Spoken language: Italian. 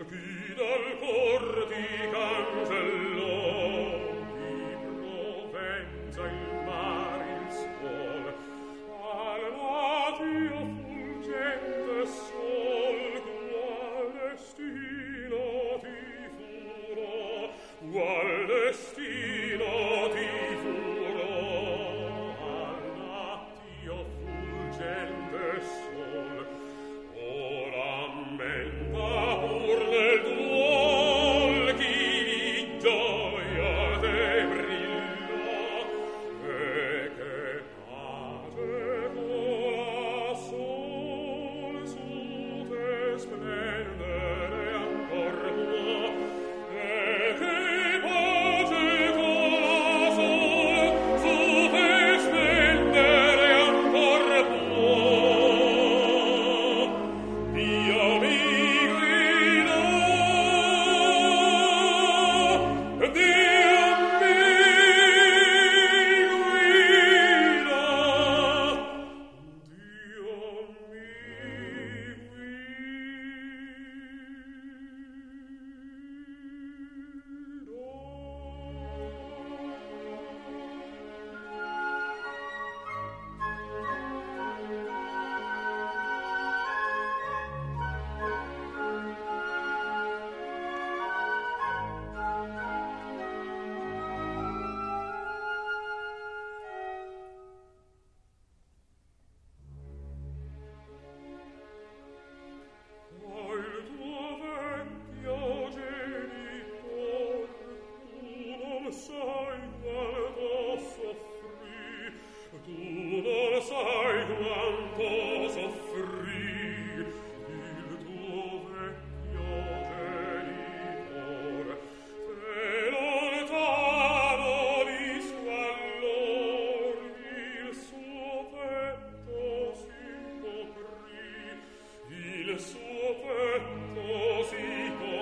chi dal cor ti cancellò di Provenza il mare il suol al natio fulgente sol qual destino ti furò qual destino ti furò al natio fulgente sol ora ammenta pur nel duol chi di gioia te brilla e che pace vola sol su te splendere ancor può e che pace vola sol su te splendere ancor può Dio mi guida, Dio mi il tuo vecchio genitor, tu non sai quanto soffrì, tu non sai quanto soffrì, il tuo vecchio genitor, te lontano di squallor, il suo petto si coprì, il suo petto si coprì